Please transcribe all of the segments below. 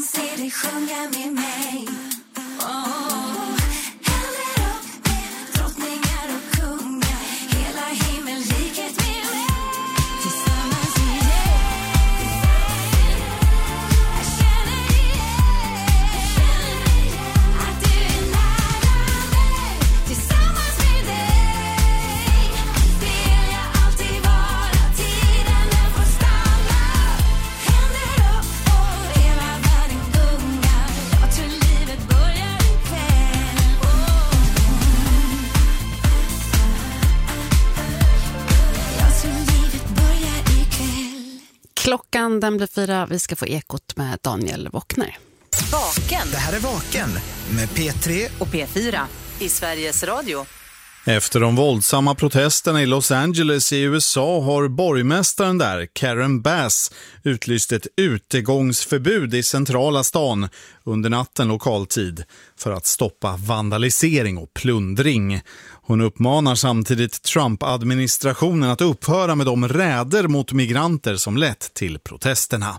se dig sjunga med mig. Klockan den blir 4. Vi ska få ekot med Daniel Wockner. Vaken. Det här är Vaken med P3 och P4 i Sveriges Radio. Efter de våldsamma protesterna i Los Angeles i USA har borgmästaren där, Karen Bass, utlyst ett utegångsförbud i centrala stan under natten lokaltid för att stoppa vandalisering och plundring. Hon uppmanar samtidigt Trump-administrationen att upphöra med de räder mot migranter som lett till protesterna.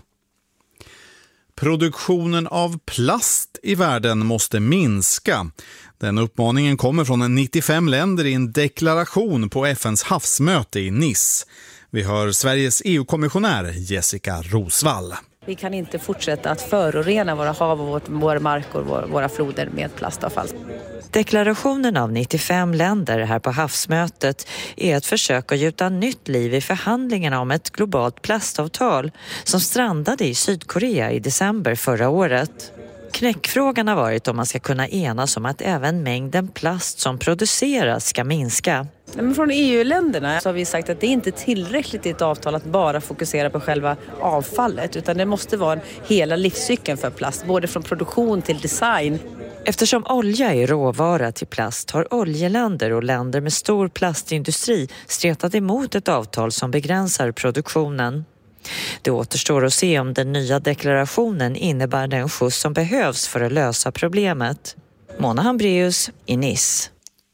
Produktionen av plast i världen måste minska. Den uppmaningen kommer från 95 länder i en deklaration på FNs havsmöte i Nice. Vi hör Sveriges EU-kommissionär Jessica Rosvall. Vi kan inte fortsätta att förorena våra hav och vår mark och våra floder med plastavfall. Deklarationen av 95 länder här på havsmötet är ett försök att gjuta nytt liv i förhandlingarna om ett globalt plastavtal som strandade i Sydkorea i december förra året. Knäckfrågan har varit om man ska kunna enas om att även mängden plast som produceras ska minska. Men från EU-länderna så har vi sagt att det inte är tillräckligt i ett avtal att bara fokusera på själva avfallet, utan det måste vara hela livscykeln för plast, både från produktion till design. Eftersom olja är råvara till plast har oljeländer och länder med stor plastindustri stretat emot ett avtal som begränsar produktionen. Det återstår att se om den nya deklarationen innebär den skjuts som behövs för att lösa problemet. Mona Hambreus i Nice.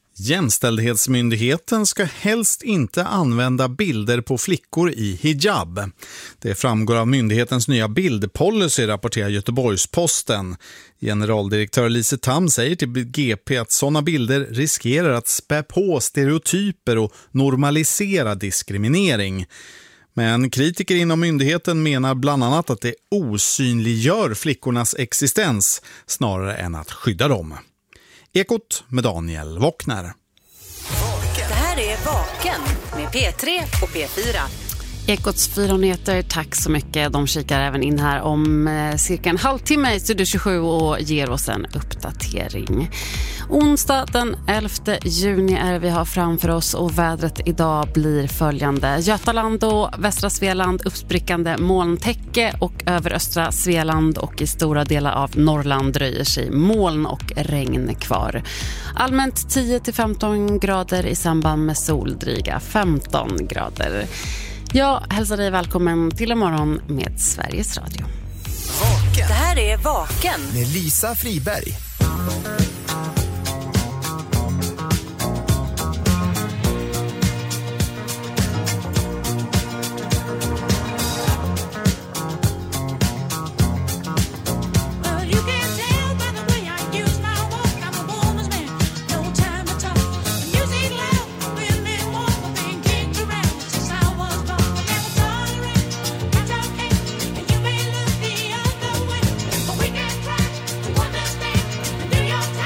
Jämställdhetsmyndigheten ska helst inte använda bilder på flickor i hijab. Det framgår av myndighetens nya bildpolicy, rapporterar Göteborgs-Posten. Generaldirektör Lise Tam säger till GP att sådana bilder riskerar att spä på stereotyper och normalisera diskriminering. Men kritiker inom myndigheten menar bland annat att det osynliggör flickornas existens snarare än att skydda dem. Ekot med Daniel Wockner. Det här är Vaken med P3 och P4. Ekots 4 nyheter, tack så mycket. De kikar även in här om cirka en halvtimme i Studio 27 och ger oss en uppdatering. Onsdag den 11 juni är vi har framför oss och vädret idag blir följande. Götaland och västra Svealand uppsprickande molntäcke och över östra Svealand och i stora delar av Norrland dröjer sig moln och regn kvar. Allmänt 10-15 grader i samband med soldryga 15 grader. Jag hälsar dig välkommen till imorgon med Sveriges Radio. Vaken. Det här är Vaken med Lisa Friberg. Your time.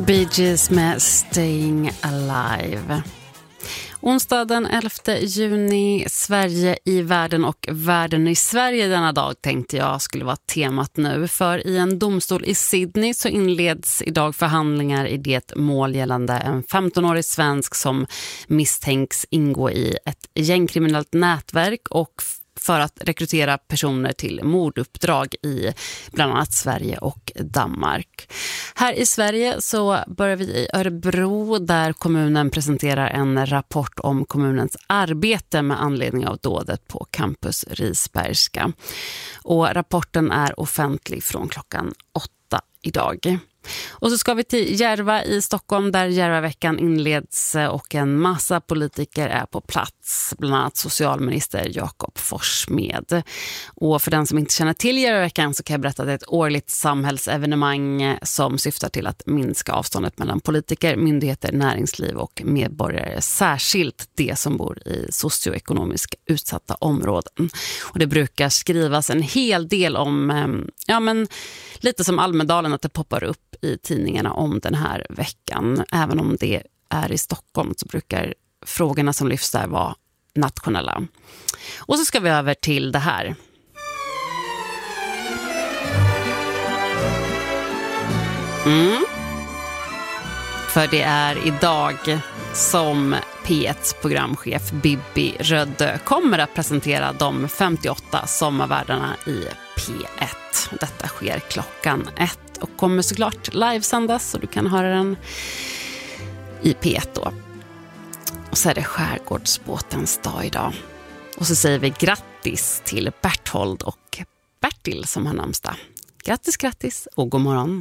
Bee Gees med Staying Alive. Onsdag den 11 juni, Sverige i världen och världen i Sverige denna dag tänkte jag skulle vara temat nu. För i en domstol i Sydney så inleds idag förhandlingar i det mål gällande en 15-årig svensk som misstänks ingå i ett gängkriminellt nätverk och för att rekrytera personer till morduppdrag i bland annat Sverige och Danmark. Här i Sverige så börjar vi i Örebro där kommunen presenterar en rapport om kommunens arbete med anledning av dådet på campus Risbergska. Och rapporten är offentlig från klockan 8 idag. Och så ska vi till Järva i Stockholm där Järvaveckan inleds och en massa politiker är på plats, bland annat socialminister Jakob Forssmed. Och för den som inte känner till Järvaveckan så kan jag berätta att det är ett årligt samhällsevenemang som syftar till att minska avståndet mellan politiker, myndigheter, näringsliv och medborgare, särskilt det som bor i socioekonomiskt utsatta områden. Och det brukar skrivas en hel del om, lite som Almedalen, att det poppar upp i tidningarna om den här veckan. Även om det är i Stockholm så brukar frågorna som lyfts där vara nationella. Och så ska vi över till det här. För det är idag som P1s programchef Bibi Rödde kommer att presentera de 58 sommarvärdarna i P1. Detta sker klockan 1 och kommer såklart livesändas så du kan höra den i P1 då. Och så är det skärgårdsbåtens dag idag. Och så säger vi grattis till Berthold och Bertil som har namnsdag. Grattis och god morgon.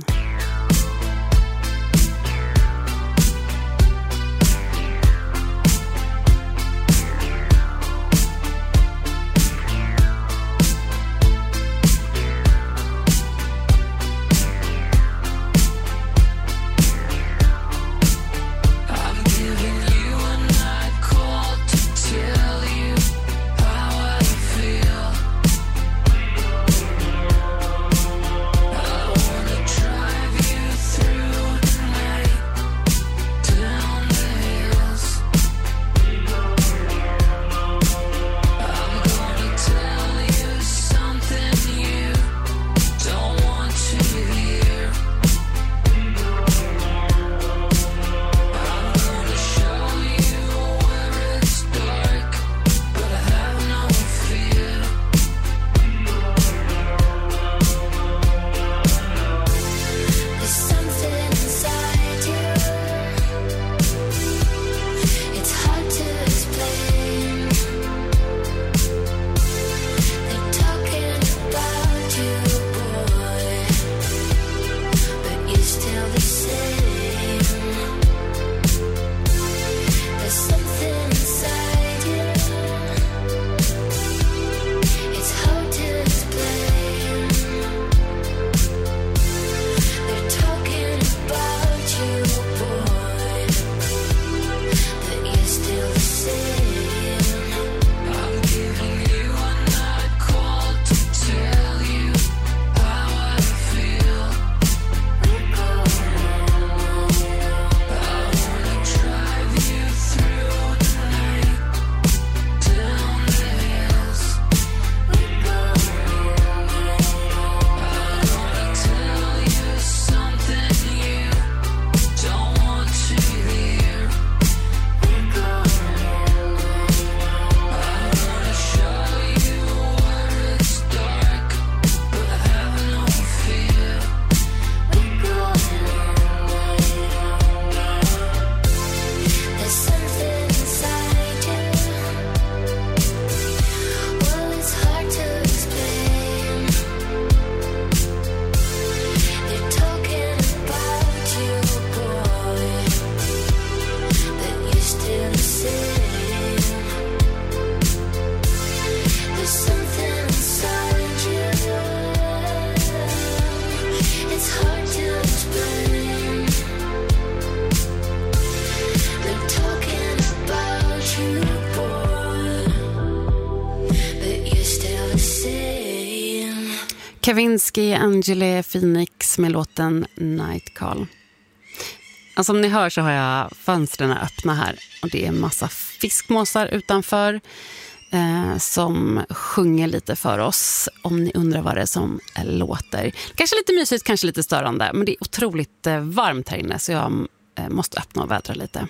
Kavinsky, Angela Phoenix med låten Night Call. Som ni hör så har jag fönstren öppna här och det är en massa fiskmåsar utanför som sjunger lite för oss, om ni undrar vad det är som låter. Kanske lite mysigt, kanske lite störande, men det är otroligt varmt här inne så jag måste öppna och vädra lite.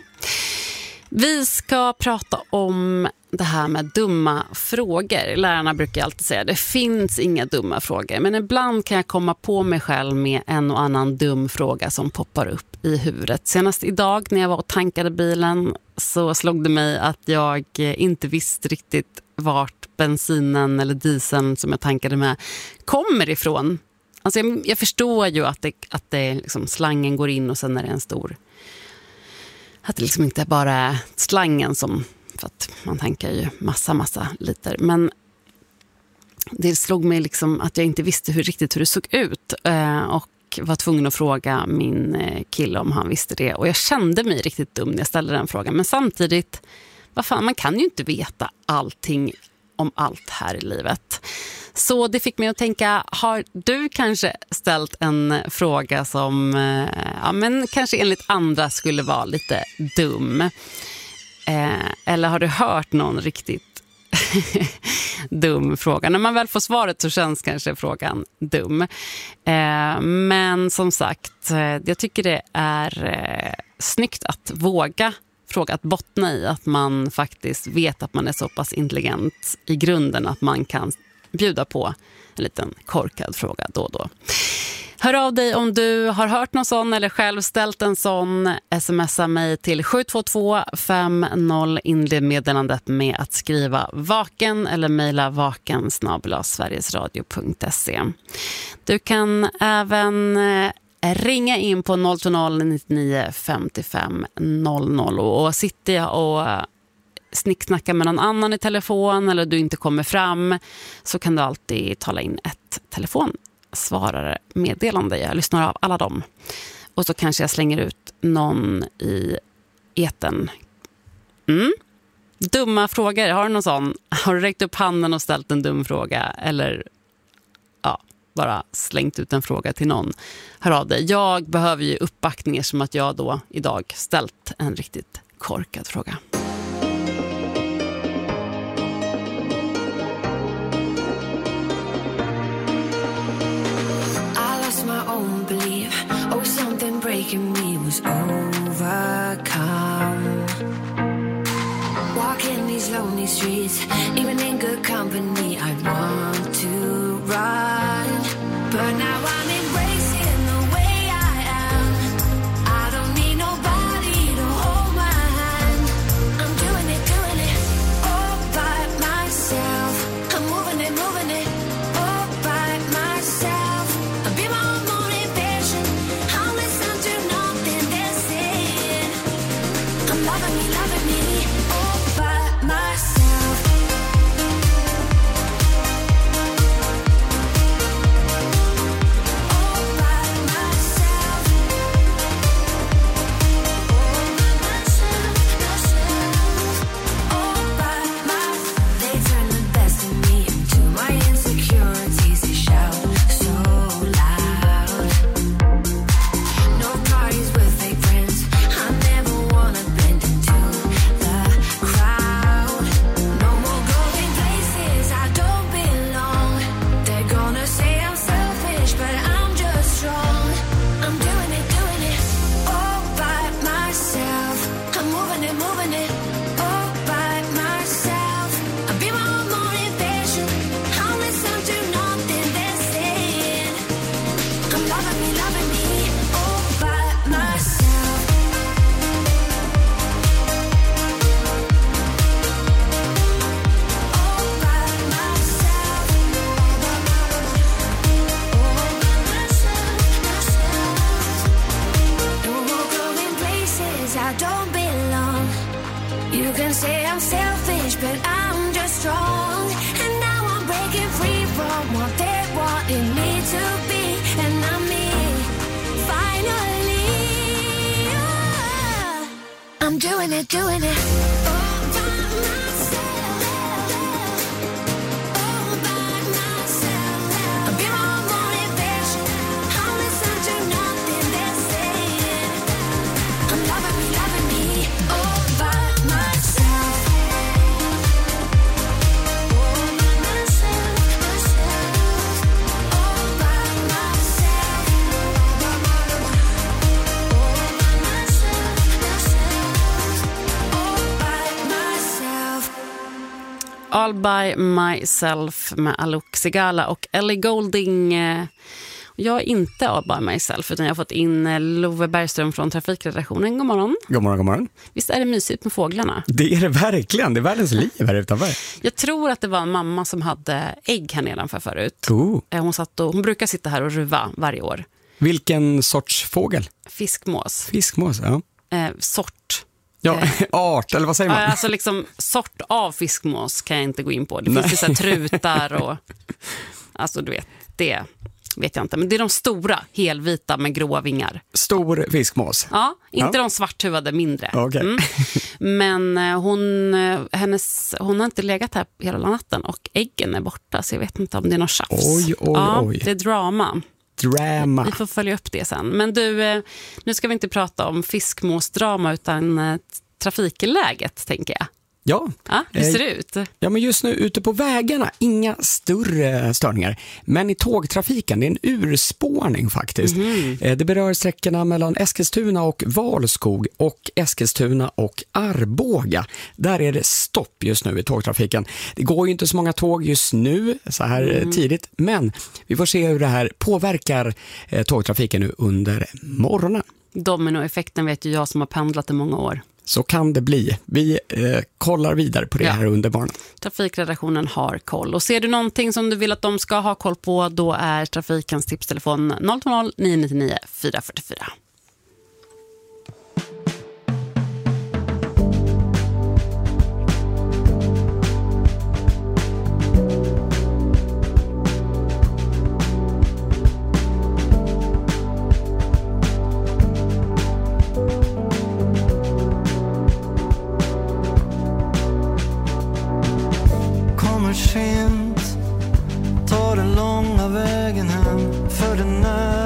Vi ska prata om det här med dumma frågor. Lärarna brukar alltid säga att det finns inga dumma frågor. Men ibland kan jag komma på mig själv med en och annan dum fråga som poppar upp i huvudet. Senast idag när jag var och tankade bilen så slog det mig att jag inte visste riktigt vart bensinen eller dieseln som jag tankade med kommer ifrån. Alltså jag förstår ju att det liksom slangen går in och sen är det en stor... Att det liksom inte är bara slangen som... För att man tankar ju massa liter. Men det slog mig liksom att jag inte visste riktigt hur det såg ut. Och var tvungen att fråga min kille om han visste det. Och jag kände mig riktigt dum när jag ställde den frågan. Men samtidigt, vad fan, man kan ju inte veta allting om allt här i livet. Så det fick mig att tänka, har du kanske ställt en fråga som men kanske enligt andra skulle vara lite dum? Eller har du hört någon riktigt dum fråga? När man väl får svaret så känns kanske frågan dum. Men som sagt, jag tycker det är snyggt att våga fråga, att bottna i att man faktiskt vet att man är så pass intelligent i grunden att man kan bjuda på en liten korkad fråga då och då. Hör av dig om du har hört någon sån eller själv ställt en sån. Smsa mig till 72250, inled meddelandet med att skriva vaken eller mejla vaken@sverigesradio.se. Du kan även ringa in på 020-99 55 00 och sitter jag och snicksnackar med någon annan i telefon eller du inte kommer fram så kan du alltid tala in ett telefonsvarare meddelande. Jag lyssnar av alla dem. Och så kanske jag slänger ut någon i etern. Dumma frågor, har du någon sån? Har du räckt upp handen och ställt en dum fråga? Eller bara slängt ut en fråga till någon? Hör av dig. Jag behöver ju uppbackningar som att jag då idag ställt en riktigt korkad fråga. Breaking me was overcome. Walking these lonely streets, even in good company, I want to run. But now I'm embracing the way I am. I don't need nobody to hold my hand. I'm doing it all by myself. I'm moving it all by myself. I'll be my own motivation. I'll listen to nothing they're saying. I'm loving me all by myself. All by myself. All by myself. They turn the best in me into my insecurities. They shout so loud. No parties with fake friends. I never wanna blend into the crowd. No more going places I don't belong. They're gonna say I'm selfish, but I'm just strong. I'm doing it all by myself. I'm moving it all by myself. I'll be my own motivation. I'll listen to nothing they're saying. I'm loving me all by myself. All by myself. No more going places I don't belong. You can say I'm selfish, but I'm just strong. And now I'm breaking free from what they wanted me to be. And I'm me, finally. I'm doing it all by myself. All by myself. I'll be my own motivation. I'll listen to nothing they're saying. All by myself med Alok Sigala och Ellie Goulding. Jag är inte all by myself utan jag har fått in Love Bergström från Trafikredaktionen. God morgon. God morgon, god morgon. Visst är det mysigt med fåglarna? Det är det verkligen. Det är världens liv här utanför. Jag tror att det var en mamma som hade ägg här nedanför förut. Hon brukar sitta här och ruva varje år. Vilken sorts fågel? Fiskmås. Fiskmås, ja. Sort. Ja, art, eller vad säger man? Alltså liksom sort av fiskmås kan jag inte gå in på. Det finns ju så här trutar och... Alltså du vet, det vet jag inte. Men det är de stora, helvita med gråa vingar. Stor fiskmås? Ja, inte de svarthuvade mindre. Okay. Men hon har inte legat här hela natten och äggen är borta. Så jag vet inte om det är någon tjafs. Oj. Det är drama. Drama. Vi får följa upp det sen. Men du, nu ska vi inte prata om fiskmåsdrama utan trafikläget, tänker jag. Ja. Hur ser det ut? Ja, men just nu ute på vägarna, inga större störningar. Men i tågtrafiken, det är en urspårning faktiskt. Det berör sträckorna mellan Eskilstuna och Valskog och Eskilstuna och Arboga. Där är det stopp just nu i tågtrafiken. Det går ju inte så många tåg just nu, så här tidigt. Men vi får se hur det här påverkar tågtrafiken nu under morgonen. Dominoeffekten vet ju jag som har pendlat i många år. Så kan det bli. Vi kollar vidare på det här under morgonen. Trafikredaktionen har koll. Och ser du någonting som du vill att de ska ha koll på, då är trafikens tipstelefon 020 999 444. Sent, ta den långa vägen hem. För den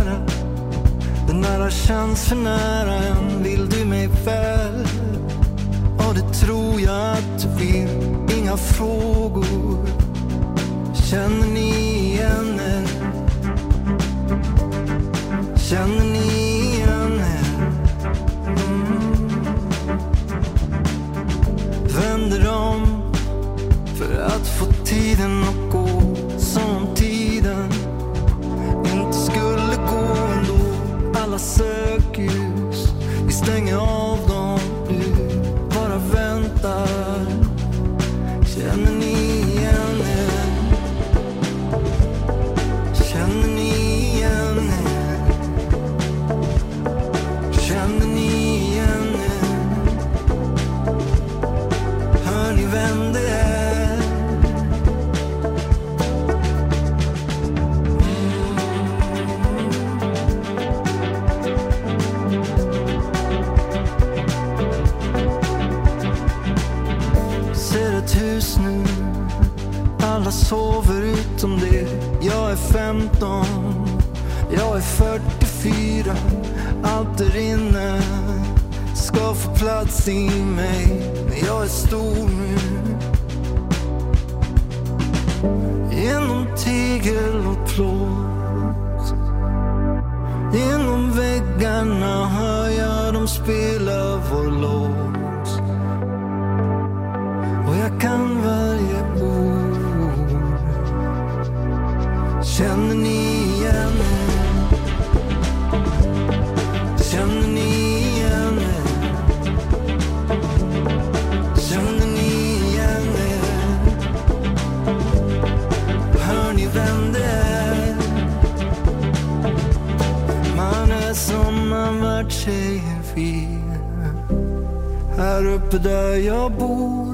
nära känns för nära än. Vill du mig väl? Och det tror jag att du vill. Inga frågor. Känner ni igen er? Känner ni igen er? Vänder om för att få tiden att gå, som om tiden inte skulle gå ändå. Alla sökljus, vi stänger av dem nu, bara väntar. Känner ni igen er? Känner ni igen er? Känner ni igen er? Hör ni vem det är? Hus nu, alla sover utom det. Jag är 15, jag är 44. Allt där inne ska få plats i mig. Men jag är stor nu. Genom tegel och plåt, genom väggarna hör jag dem spela vår låt. Och jag kan varje ord. Känner ni igen er? Känner ni igen er? Känner ni igen er? Hör ni vem det är? Man är som man vart säger fel. Här uppe där jag bor,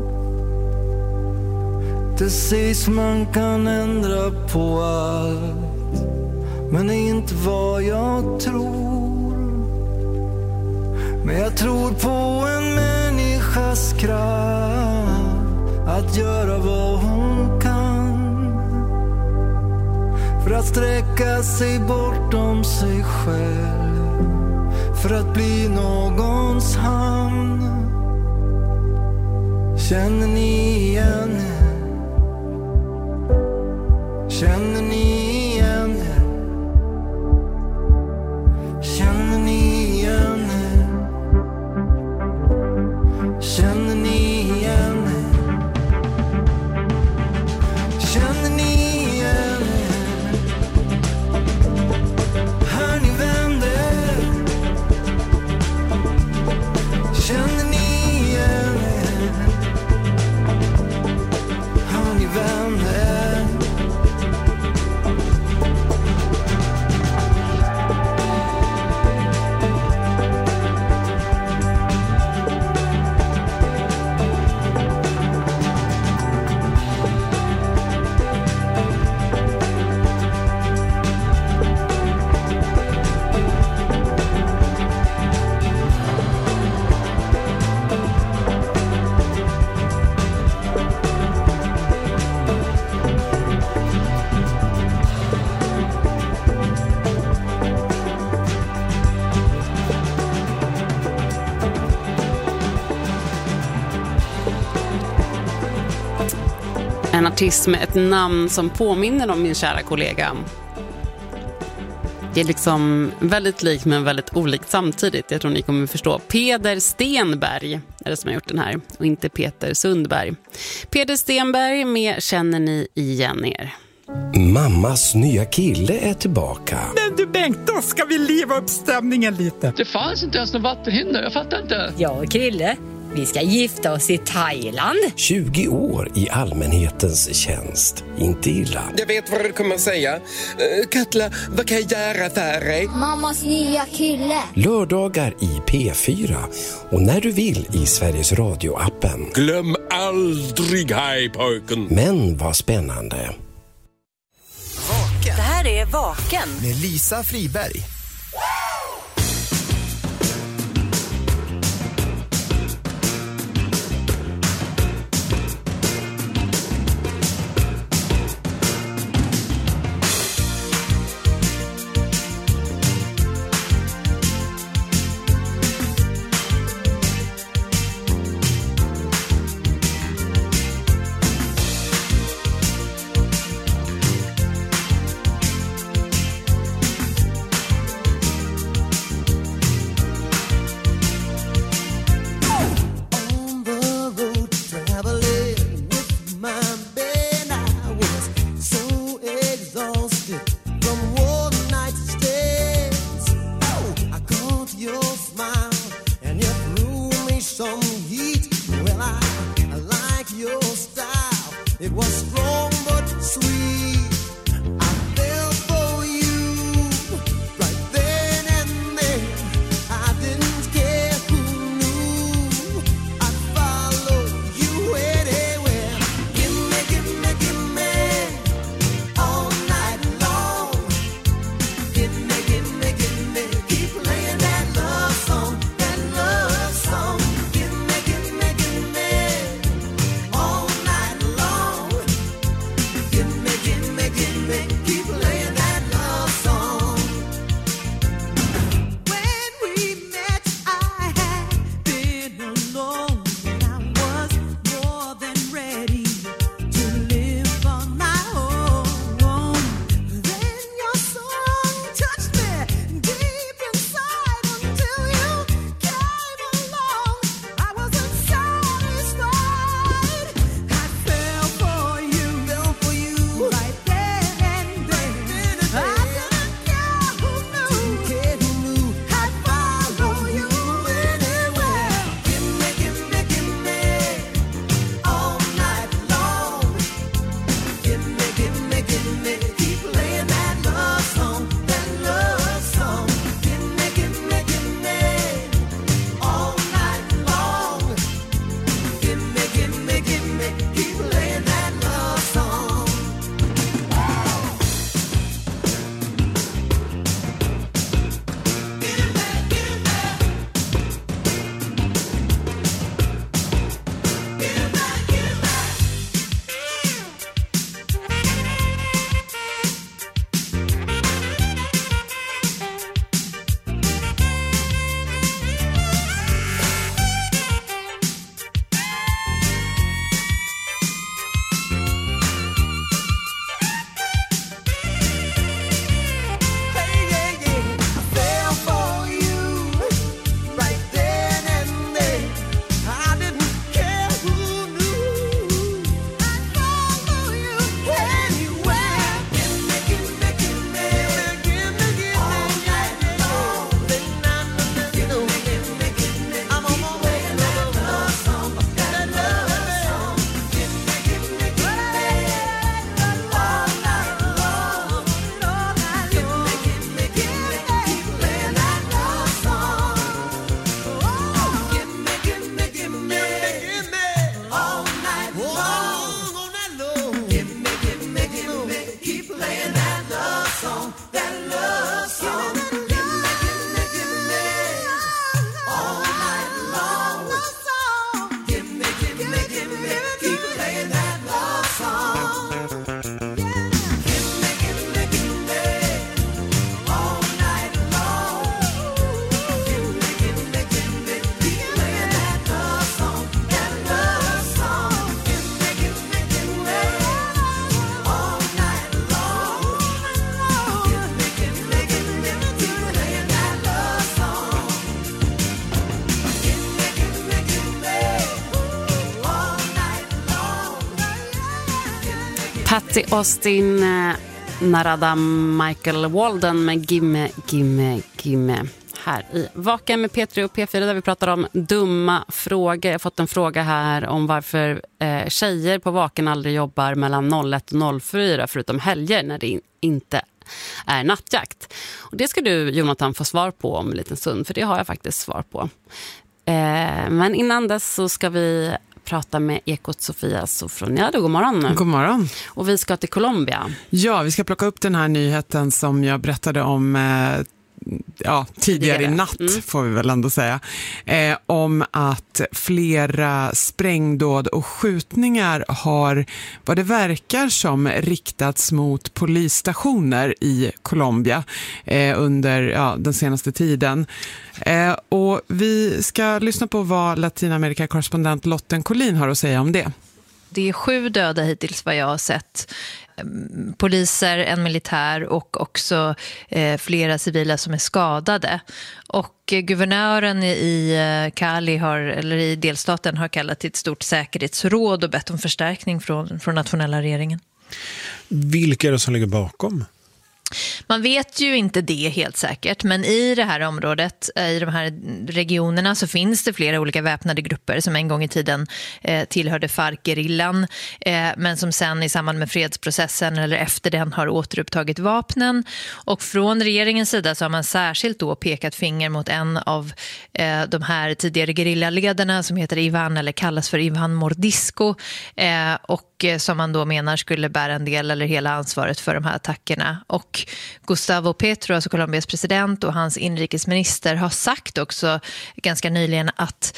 det sägs man kan ändra på allt, men det är inte vad jag tror. Men jag tror på en människas kraft att göra vad hon kan, för att sträcka sig bortom sig själv, för att bli någons hamn. Känner ni igen er? Känner ni igen er? Känner ni igen er? Känner ni igen er? artist med ett namn som påminner om min kära kollega. Det är liksom väldigt likt men väldigt olikt samtidigt. Jag tror ni kommer förstå. Peder Stenberg är det som har gjort den här och inte Peter Sundberg. Peder Stenberg med Känner ni igen er? Mammas nya kille är tillbaka. Men du Bengt, då ska vi leva upp stämningen lite. Det fanns inte ens någon vattenhinder, jag fattar inte. Ja, Krille, vi ska gifta oss i Thailand. 20 år i allmänhetens tjänst. Inte illa. Jag vet vad du kommer säga. Katla, vad kan jag göra för dig? Mammas nya kille. Lördagar i P4. Och när du vill i Sveriges Radio-appen. Glöm aldrig Hajpojken. Men vad spännande. Det här är Vaken. Med Lisa Friberg. Patty Austin, Narada Michael Walden med Gimme, Gimme, Gimme. Här i Vaken med P3 och P4 där vi pratar om dumma frågor. Jag har fått en fråga här om varför tjejer på Vaken aldrig jobbar mellan 01 och 04 förutom helger när det inte är nattjakt. Och det ska du, Jonathan, få svar på om en liten stund, för det har jag faktiskt svar på. Men innan dess så ska vi prata med Ekot Sofia Sofroniadou. God morgon. God morgon. Och vi ska till Colombia. Ja, vi ska plocka upp den här nyheten som jag berättade om tidigare i natt, får vi väl ändå säga, om att flera sprängdåd och skjutningar har, vad det verkar som, riktats mot polisstationer i Colombia under den senaste tiden. Och vi ska lyssna på vad Latinamerika-korrespondent Lotten Collin har att säga om det. Det är 7 döda hittills vad jag har sett. Poliser, en militär och också flera civila som är skadade. Och guvernören i Cali i delstaten har kallat till ett stort säkerhetsråd och bett om förstärkning från nationella regeringen. Vilka är det som ligger bakom? Man vet ju inte det helt säkert, men i det här området, i de här regionerna, så finns det flera olika väpnade grupper som en gång i tiden tillhörde FARC-gerillan, men som sen i samband med fredsprocessen eller efter den har återupptagit vapnen. Och från regeringens sida så har man särskilt då pekat finger mot en av de här tidigare gerillaledarna som heter Ivan, eller kallas för Ivan Mordisco, och som man då menar skulle bära en del eller hela ansvaret för de här attackerna. Och Gustavo Petro, alltså Colombias president, och hans inrikesminister har sagt också ganska nyligen att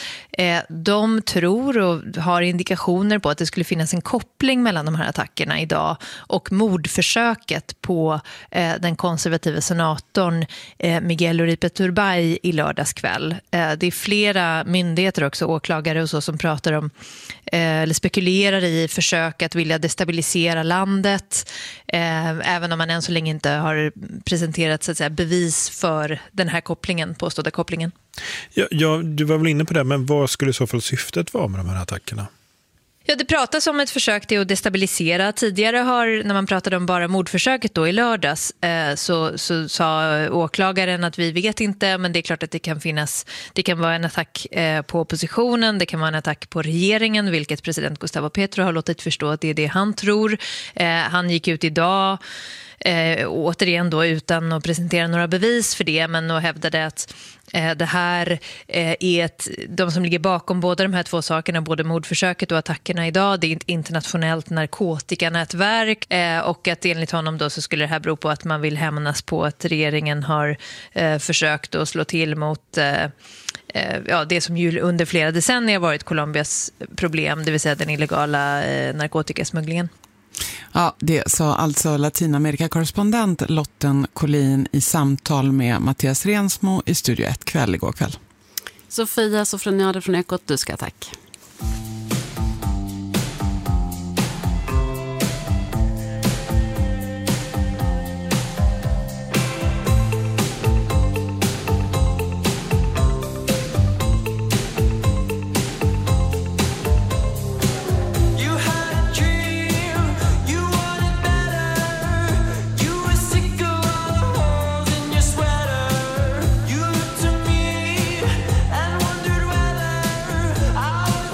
de tror och har indikationer på att det skulle finnas en koppling mellan de här attackerna idag och mordförsöket på den konservativa senatorn Miguel Uribe Turbay i lördagskväll. Det är flera myndigheter också, åklagare och så, som pratar om eller spekulerar i försök att vilja destabilisera landet, även om man än så länge inte har presenterat så att säga bevis för den här kopplingen, påstådda kopplingen. Ja, du var väl inne på det, men vad skulle i så fall syftet vara med de här attackerna? Ja, det pratas om ett försök till att destabilisera. Tidigare när man pratade om bara mordförsöket då i lördags, så sa åklagaren att vi vet inte, men det är klart att det kan vara en attack på oppositionen, det kan vara en attack på regeringen, vilket president Gustavo Petro har låtit förstå att det är det han tror. Han gick ut idag återigen då utan att presentera några bevis för det, men och hävdade att det här är de som ligger bakom båda de här två sakerna, både mordförsöket och attackerna idag, det är ett internationellt narkotikanätverk, och att enligt honom då så skulle det här bero på att man vill hämnas på att regeringen har försökt att slå till mot det som ju under flera decennier varit Colombias problem, det vill säga den illegala narkotikasmugglingen. Ja, det sa alltså Latinamerika-korrespondent Lotten Collin i samtal med Mattias Rensmo i Studio 1 kväll igår kväll. Sofia Sofroniadou från Ekot, du ska tack. I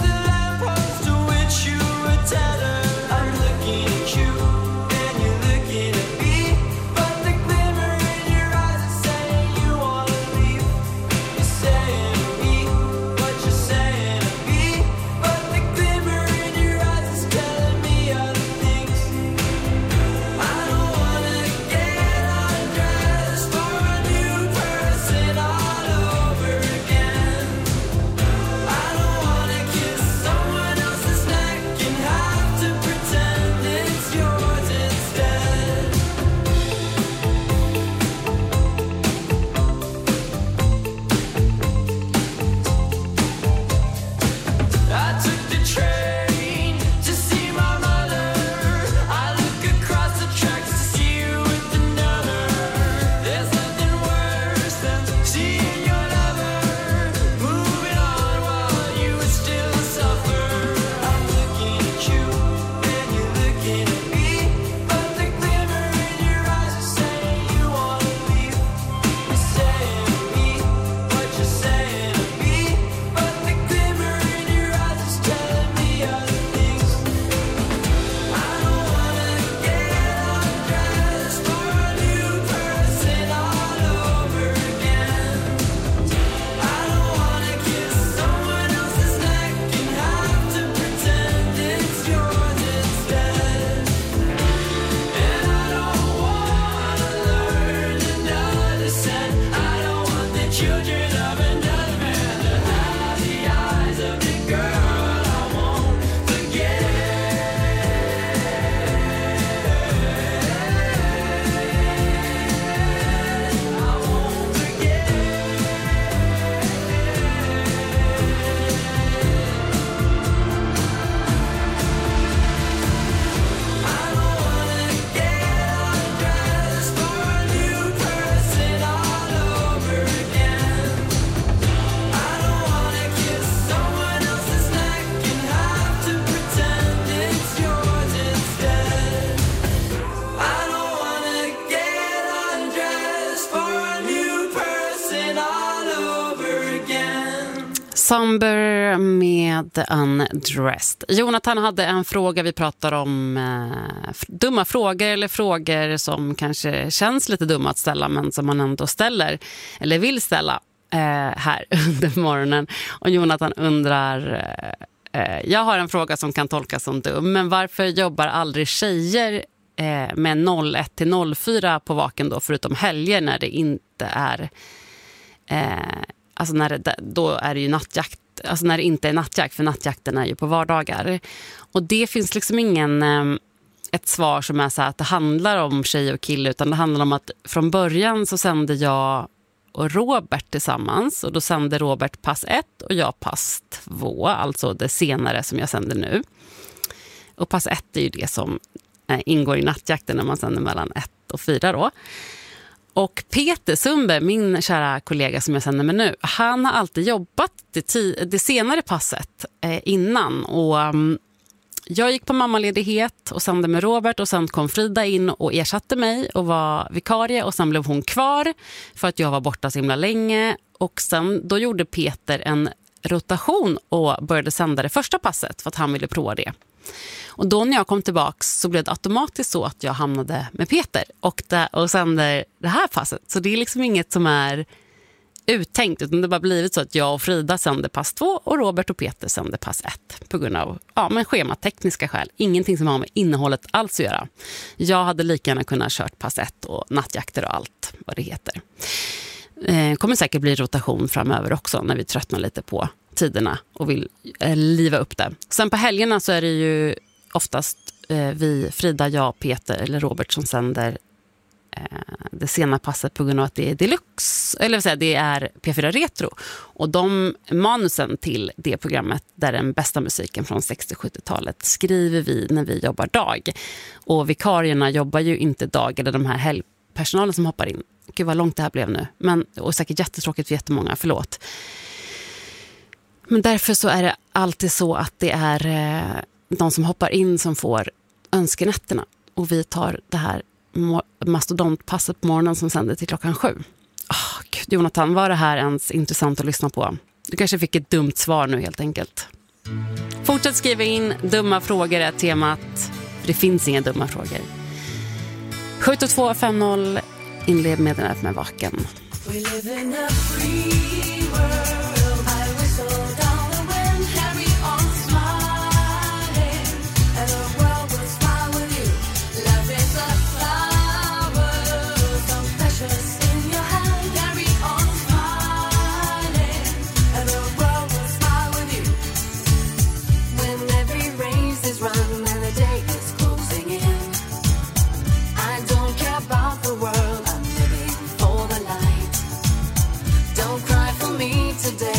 Somber med Undressed. Jonathan hade en fråga. Vi pratar om dumma frågor eller frågor som kanske känns lite dumma att ställa men som man ändå ställer eller vill ställa här under morgonen. Och Jonathan undrar, jag har en fråga som kan tolkas som dum, men varför jobbar aldrig tjejer med 01 till 04 på vaken då, förutom helger när det inte är alltså då är det ju nattjakt, alltså när det inte är nattjakt, för nattjakten är ju på vardagar. Och det finns liksom ingen ett svar som är så här att det handlar om tjej och kille, utan det handlar om att från början så sände jag och Robert tillsammans, och då sände Robert pass 1 och jag pass 2, alltså det senare som jag sänder nu. Och pass 1 är ju det som ingår i nattjakten när man sänder mellan 1 och 4 då. Och Peter Sundberg, min kära kollega som jag sänder med nu, han har alltid jobbat det senare passet innan. Och jag gick på mammaledighet och sände med Robert, och sen kom Frida in och ersatte mig och var vikarie, och sen blev hon kvar för att jag var borta så himla länge. Och sen då gjorde Peter en rotation och började sända det första passet för att han ville prova det. Och då när jag kom tillbaks så blev det automatiskt så att jag hamnade med Peter och sände det här passet. Så det är liksom inget som är uttänkt, utan det har bara blivit så att jag och Frida sände pass 2 och Robert och Peter sände pass 1 på grund av schematekniska skäl. Ingenting som har med innehållet alls att göra. Jag hade lika gärna kunnat kört pass 1 och nattjakter och allt vad det heter. Kommer säkert bli rotation framöver också när vi tröttnar lite på tiderna och vill liva upp det. Sen på helgerna så är det ju oftast vi, Frida, jag, Peter eller Robert som sänder det sena passet på grund av att det är deluxe, eller vad säger, det är P4 Retro, och de manusen till det programmet där den bästa musiken från 60-70-talet skriver vi när vi jobbar dag, och vikarierna jobbar ju inte dag, eller de här helgpersonalen som hoppar in. Gud vad långt det här blev nu, men, och säkert jättetråkigt för jättemånga, förlåt. Men därför så är det alltid så att det är de som hoppar in som får önskenätterna, och vi tar det här mastodontpasset på morgonen som sänder till 7. Gud, Jonathan, var det här ens intressant att lyssna på? Du kanske fick ett dumt svar nu helt enkelt. Fortsätt skriva in, dumma frågor är temat, för det finns inga dumma frågor. 72250 inled meddelandet med Vaken. We live in a free world. I whistle down the wind, carry on smiling, and the world will smile with you. Love is a flower, so precious in your hand. Carry on smiling, and the world will smile with you. When every race is run and the day is closing in, I don't care about the world. I'm living for the light. Don't cry for me today.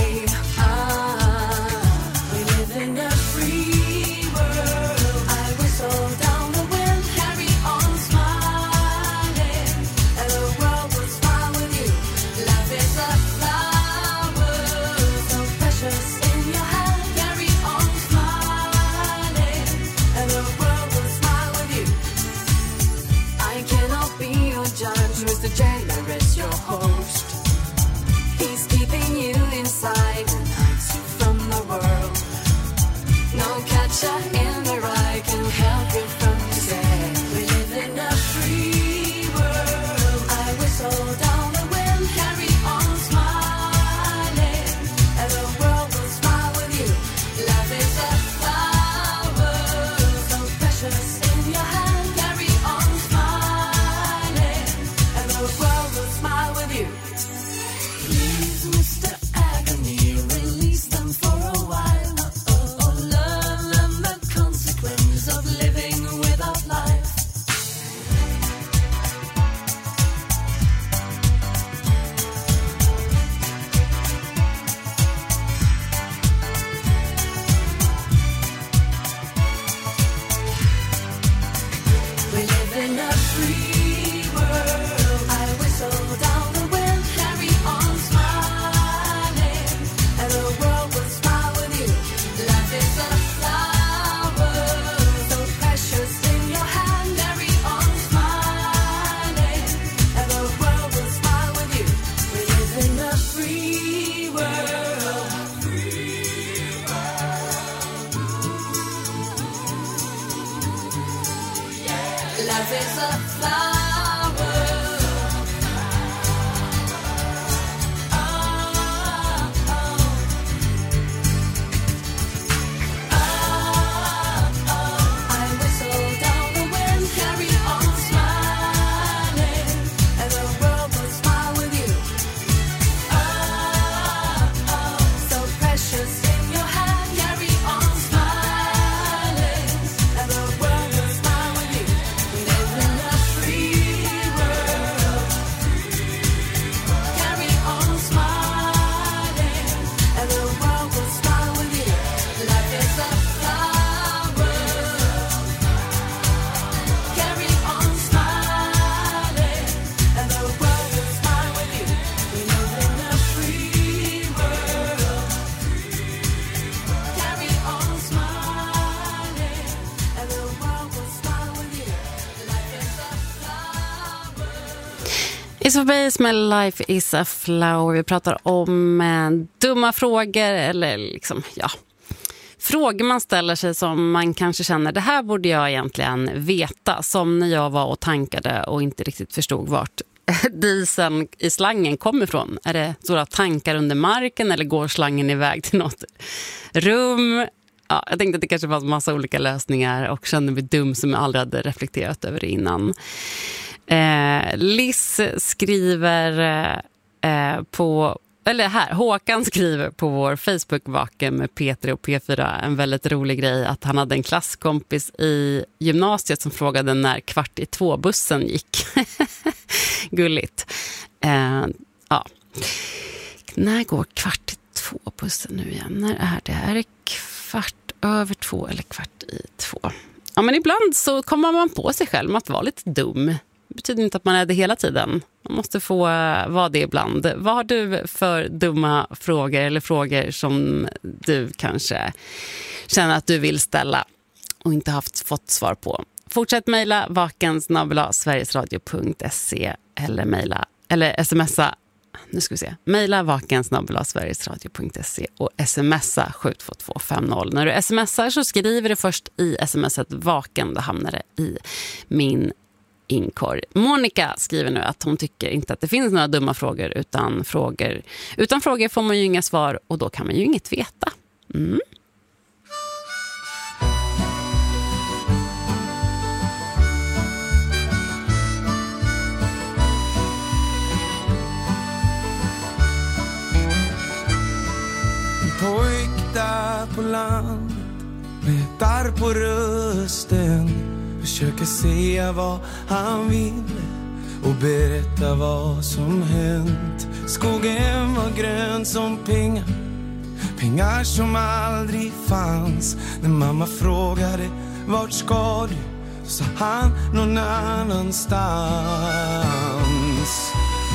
Ace of Base med Life is a flower. Vi pratar om dumma frågor eller liksom, ja, frågor man ställer sig som man kanske känner, det här borde jag egentligen veta. Som när jag var och tankade och inte riktigt förstod vart dieseln i slangen kommer ifrån. Är det stora tankar under marken eller går slangen iväg till något rum? Ja, jag tänkte att det kanske fanns massa olika lösningar och kände mig dum som jag aldrig hade reflekterat över det innan. Liz skriver Håkan skriver på vår Facebook-vaken med P3 och P4 en väldigt rolig grej att han hade en klasskompis i gymnasiet som frågade när 1:45-bussen gick. Gulligt. Ja. När går 1:45-bussen nu igen? När är det? Är det 1:15 eller 1:45? Ja, men ibland så kommer man på sig själv med att vara lite dum. Det betyder inte att man är det hela tiden. Man måste få vara det ibland. Vad har du för dumma frågor eller frågor som du kanske känner att du vill ställa och inte fått svar på? Fortsätt mejla vaken@sverigesradio.se eller smsa. Nu ska vi se. Mejla vaken@sverigesradio.se och smsa 72250. När du smsar så skriver du först i sms:et vaken, då hamnar det i min inkorg. Monica skriver nu att hon tycker inte att det finns några dumma frågor utan frågor får man ju inga svar och då kan man ju inget veta. Mm. Pojk där på land med darr på rösten försöker säga vad han vill och berätta vad som hänt. Skogen var grön som pengar, pengar som aldrig fanns. När mamma frågade vart ska du, så sa han någon annanstans.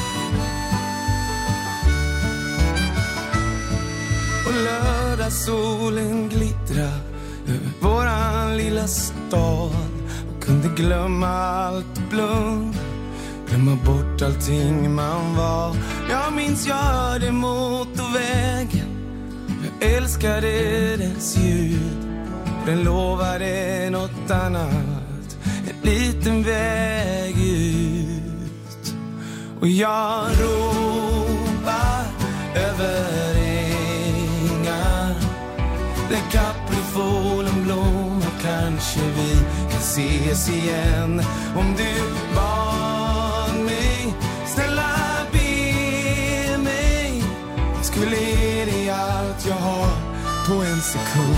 Och lördagssolen glittrar över våran lilla stad. Och kunde glömma allt och glömma bort allting man var. Jag minns jag hörde motorvägen, jag älskade dess ljud. Den lovade något annat, en liten väg ut. Och jag ropar över ängar där kaprifolen blommar. Kanske vi kan ses igen. Om du bad mig, snälla be mig, skulle ge dig allt jag har på en sekund.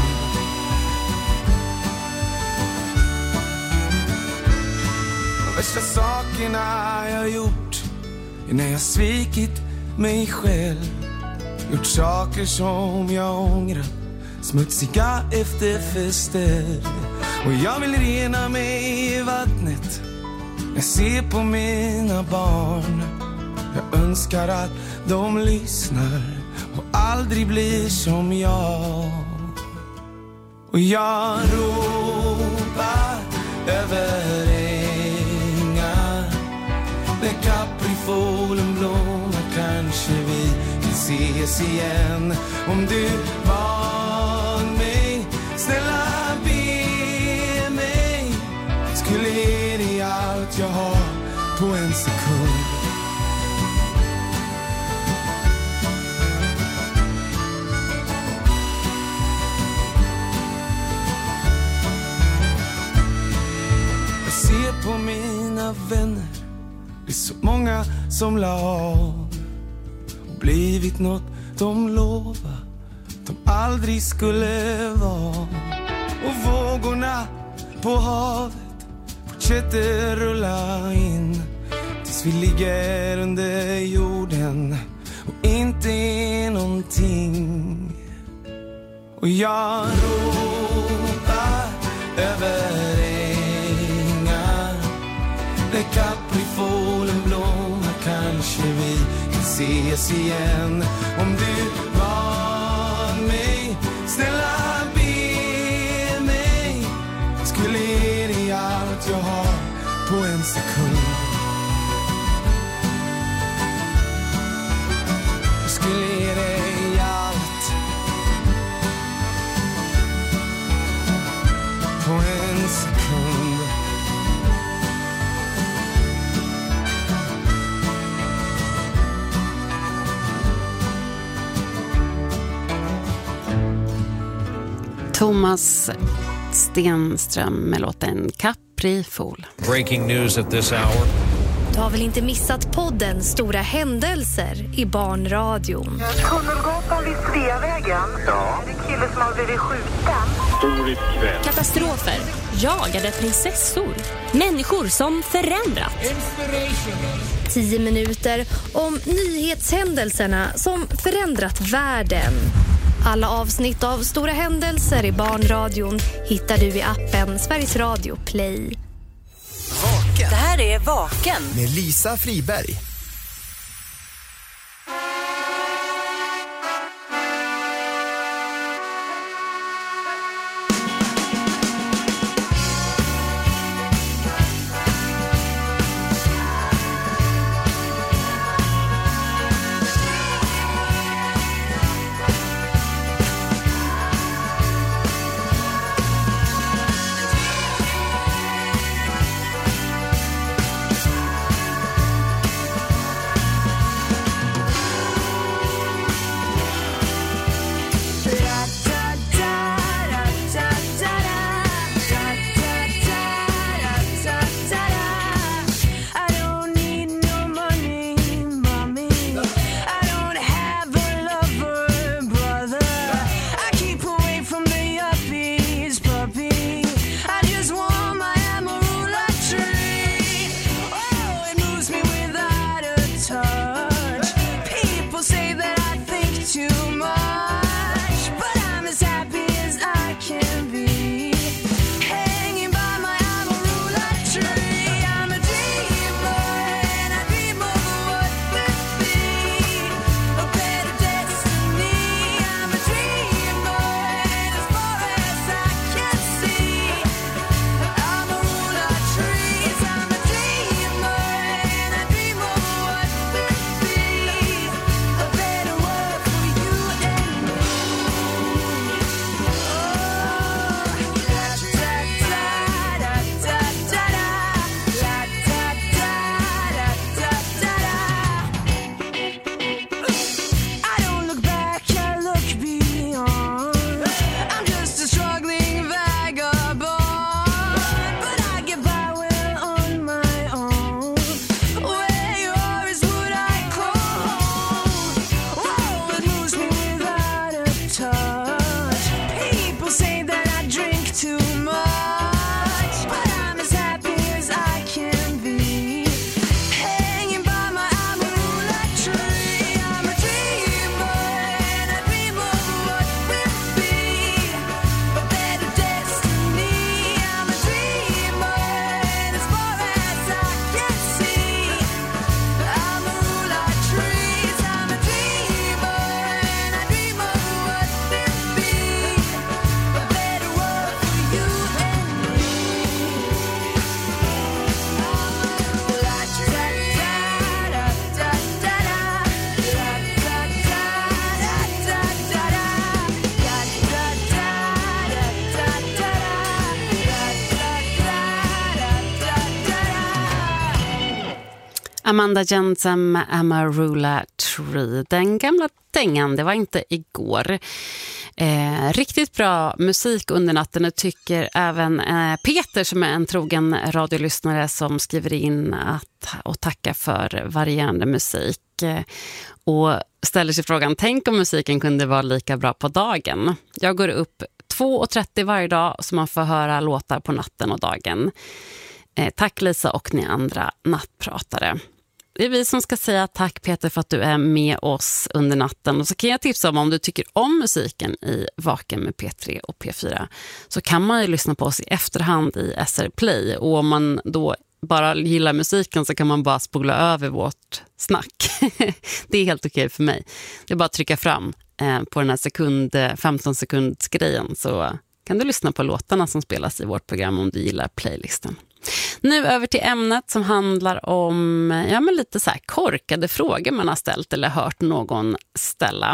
De värsta sakerna jag gjort är när jag svikit mig själv. Gjort saker som jag ångrar, smutsiga efterfester. Och jag vill rena mig i vattnet när jag ser på mina barn. Jag önskar att de lyssnar och aldrig blir som jag. Och jag ropar över ängar där kaprifolen blommar. Kanske vi kan ses igen. Om du bad mig, snälla be mig, skulle ge dig allt jag har på en sekund. Jag ser på mina vänner, det är så många som la av och blivit något de lovar de aldrig skulle vara. Och vågorna på havet fortsätter rulla in tills vi ligger under jorden och inte är någonting. Och jag ropar över ängar där kaprifolen blommar. Kanske vi kan ses igen. Om du bad mig, snälla be mig, skulle ge dig allt jag har på en sekund. Thomas Stenström med låten Caprifol. Breaking news at this hour. Du har väl inte missat podden Stora händelser i Barnradion? Tunnelgatan vid Sveavägen. Ja. Det är en kille som har blivit skjuten. Stor ikväll. Katastrofer, jagade prinsessor, människor som förändrat. 10 minuter om nyhetshändelserna som förändrat världen. Alla avsnitt av Stora händelser i Barnradion hittar du i appen Sveriges Radio Play. Vaken. Det här är Vaken med Lisa Friberg. Amanda Jensen med Amarula Tree. Den gamla dängan, det var inte igår. Riktigt bra musik under natten, och tycker även Peter, som är en trogen radiolyssnare, som skriver in och tackar för varierande musik. Och ställer sig frågan, tänk om musiken kunde vara lika bra på dagen. Jag går upp 2:30 varje dag så man får höra låtar på natten och dagen. Tack Lisa och ni andra nattpratare. Det är vi som ska säga tack Peter för att du är med oss under natten. Och så kan jag tipsa om du tycker om musiken i Vaken med P3 och P4, så kan man ju lyssna på oss i efterhand i SR Play. Och om man då bara gillar musiken så kan man bara spola över vårt snack. Det är helt okej för mig. Det är bara att trycka fram på den här 15 sekunds grejen, så kan du lyssna på låtarna som spelas i vårt program om du gillar playlisten. Nu över till ämnet som handlar om men lite så här korkade frågor man har ställt eller hört någon ställa.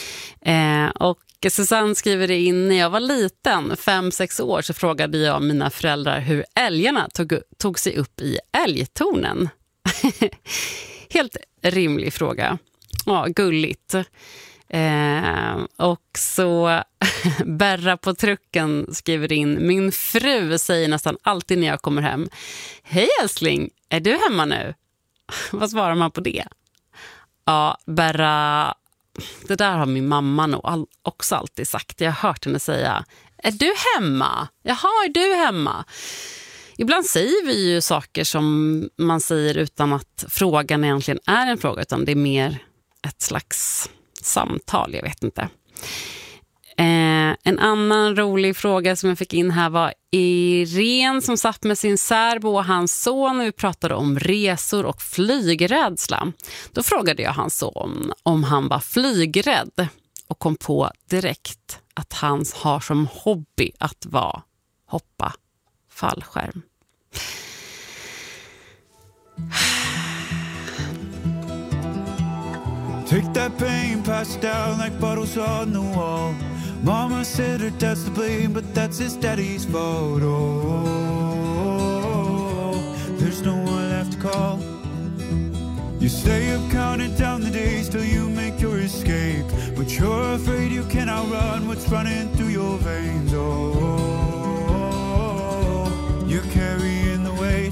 Och Susanne skriver in, när jag var liten, 5-6 år, så frågade jag mina föräldrar hur älgarna tog sig upp i älgtornen. Helt rimlig fråga. Ja, gulligt. Och så Berra på trucken skriver in: min fru säger nästan alltid när jag kommer hem: hej älskling, är du hemma nu? Vad svarar man på det? Ja, Berra, det där har min mamma nog också alltid sagt. Jag har hört henne säga: är du hemma? Jaha, är du hemma? Ibland säger vi ju saker som man säger utan att frågan egentligen är en fråga, utan det är mer ett slags samtal, jag vet inte. En annan rolig fråga som jag fick in här var Irene som satt med sin särbo och hans son och vi pratade om resor och flygrädsla. Då frågade jag hans son om han var flygrädd och kom på direkt att han har som hobby att hoppa fallskärm. Take that pain, pass it down like bottles on the wall. Mama said her dad's to blame, but that's his daddy's fault. Oh, there's no one left to call. You stay up counting down the days till you make your escape, but you're afraid you can't outrun what's running through your veins. Oh, you're carrying the weight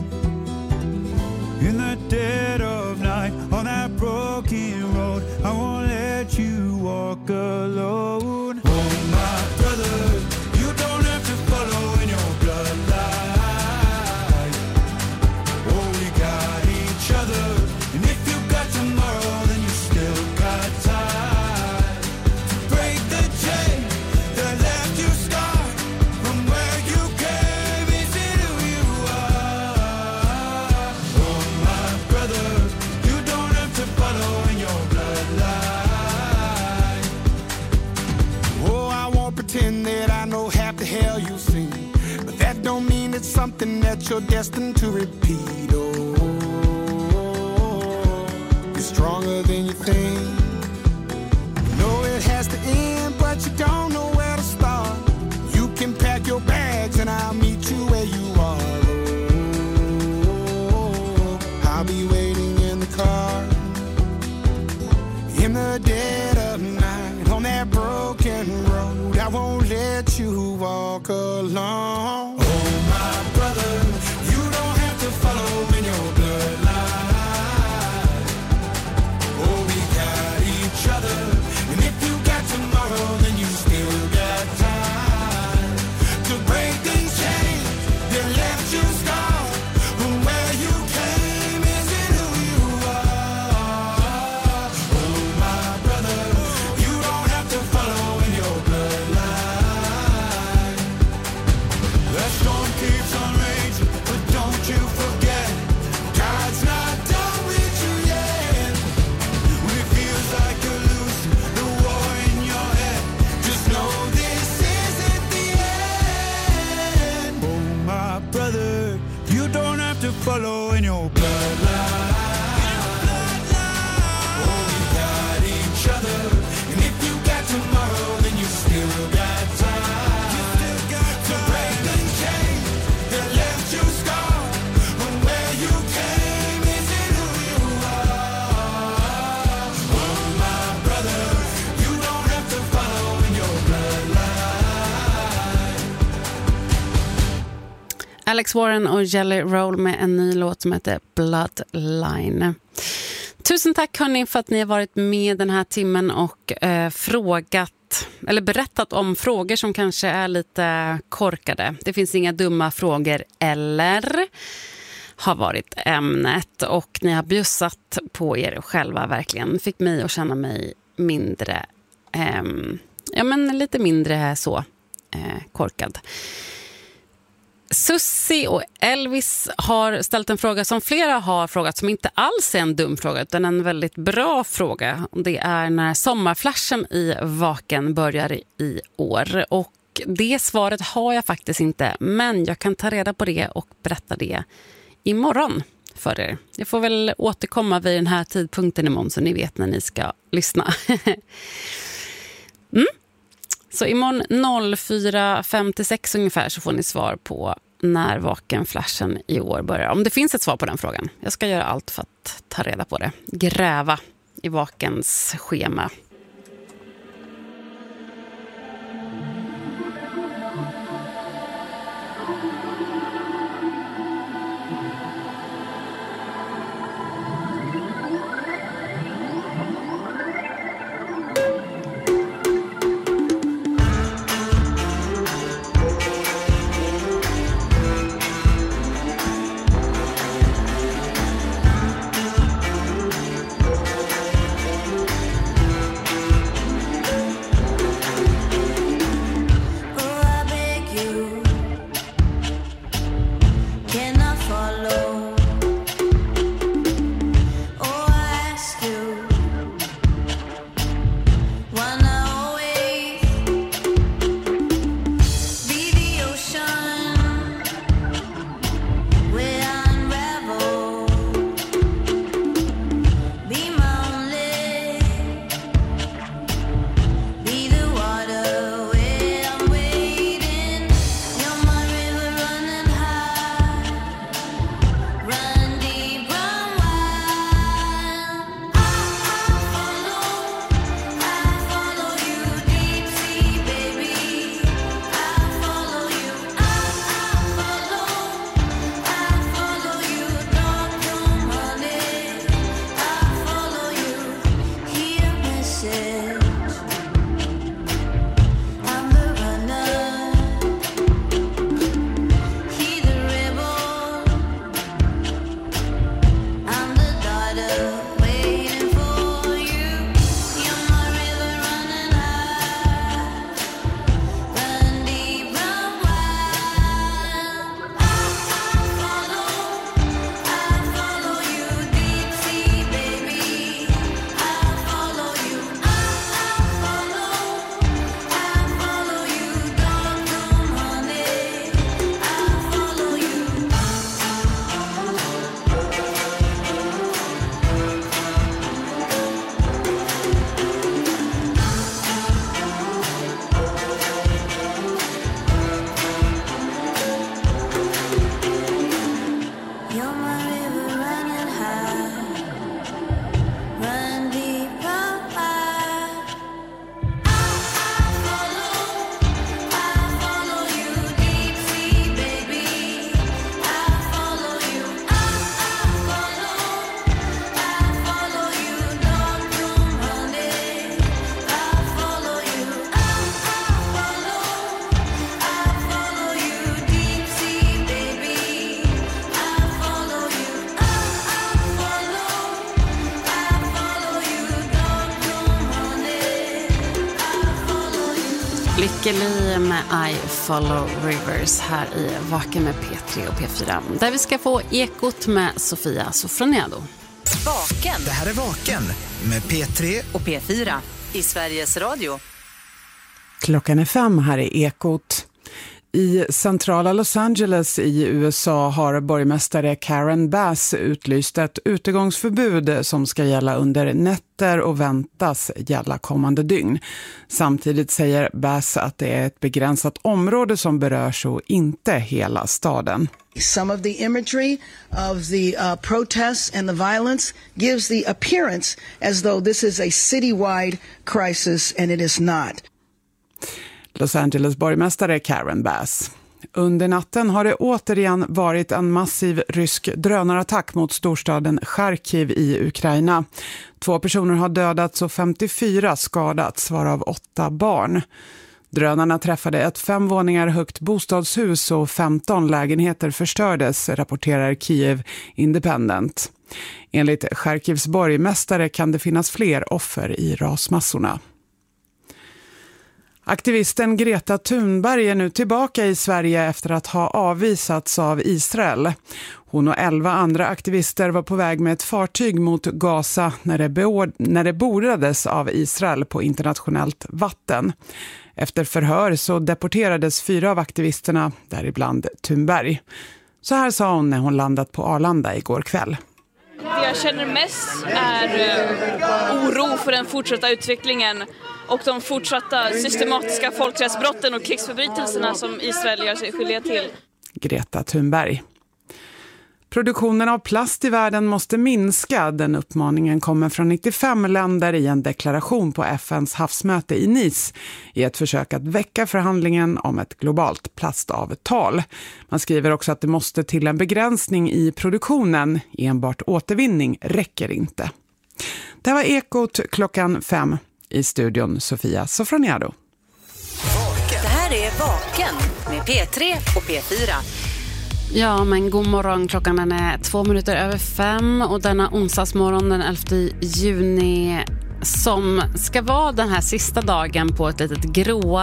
in the dead of night on that broken road. I won't let you walk alone. Oh my brother, you don't have to follow in your bloodline. Oh, we got each other, and if you got tomorrow, then you still got time to break the chain that left you scarred from where you came. Is it who you are? Oh my brother, you don't have to follow in your bloodline. Oh, I won't pretend that I know half the hell you've seen, but that don't mean it's something that you're destined to repeat. Oh, you're stronger than you think. You know it has to end, but you don't know where to start. You can pack your bags and I'll meet you where you are. Oh, I'll be waiting in the car in the dead of night on that broken road. I won't let you walk alone. Oh my brother, you don't have to follow in your bloodline. Oh, we got each other, and if you got tomorrow, then you still got time to break these chains that left you scarred from where you came. Is it who you are? Oh my brother, you don't have to follow in your bloodline. The storm keeps on raging, but don't you forget, God's not done with you yet. When it feels like you're losing the war in your head, just know this isn't the end. Oh my brother, you don't have to follow in your bloodline. Oh, we got each other, and if you got tomorrow, then you still got time to break the chain that left you scarred from where you came. Is it who you are? Oh my brother, you don't have to follow in your bloodline. Alex Warren och Jelly Roll med en ny låt som heter Bloodline. Tusen tack hörni för att ni har varit med den här timmen och berättat om frågor som kanske är lite korkade. Det finns inga dumma frågor eller har varit ämnet, och ni har bjussat på er själva verkligen. Fick mig att känna mig mindre, lite mindre så korkad. Sussi och Elvis har ställt en fråga som flera har frågat, som inte alls är en dum fråga utan en väldigt bra fråga. Det är när sommarflashen i Vaken börjar i år, och det svaret har jag faktiskt inte, men jag kan ta reda på det och berätta det imorgon för er. Jag får väl återkomma vid den här tidpunkten imorgon så ni vet när ni ska lyssna. Så imorgon 04.56 ungefär så får ni svar på när Vakenflashen i år börjar. Om det finns ett svar på den frågan. Jag ska göra allt för att ta reda på det. Gräva i Vakens schema. Lykkeli med I Follow Rivers här i Vaken med P3 och P4. Där vi ska få Ekot med Sofia Sofroniado. Vaken. Det här är Vaken med P3 och P4 i Sveriges Radio. Klockan är 5, här är Ekot. I centrala Los Angeles i USA har borgmästare Karen Bass utlyst ett utegångsförbud som ska gälla under nätter och väntas gälla kommande dygn. Samtidigt säger Bass att det är ett begränsat område som berörs och inte hela staden. Some of the imagery of the protests and the violence gives the appearance as though this is a citywide crisis, and it is not. Los Angeles borgmästare Karen Bass. Under natten har det återigen varit en massiv rysk drönarattack mot storstaden Charkiv i Ukraina. 2 personer har dödats och 54 skadats, varav 8 barn. Drönarna träffade ett 5 våningar högt bostadshus och 15 lägenheter förstördes, rapporterar Kiev Independent. Enligt Charkivs borgmästare kan det finnas fler offer i rasmassorna. Aktivisten Greta Thunberg är nu tillbaka i Sverige efter att ha avvisats av Israel. Hon och 11 andra aktivister var på väg med ett fartyg mot Gaza när det bordades av Israel på internationellt vatten. Efter förhör så deporterades 4 av aktivisterna, däribland Thunberg. Så här sa hon när hon landat på Arlanda igår kväll. Det jag känner mest är oro för den fortsatta utvecklingen och de fortsatta systematiska folkrättsbrotten och krigsförbrytelserna som Israel gör sig skyldiga till. Greta Thunberg. Produktionen av plast i världen måste minska. Den uppmaningen kommer från 95 länder i en deklaration på FNs havsmöte i Nice i ett försök att väcka förhandlingen om ett globalt plastavtal. Man skriver också att det måste till en begränsning i produktionen. Enbart återvinning räcker inte. Det var Ekot klockan 5. I studion Sofia Sofroniado. Det här är Vaken med P3 och P4. Ja, men god morgon. Klockan är 2 minuter över 5 och denna onsdagsmorgon den 11 juni som ska vara den här sista dagen på ett litet gråa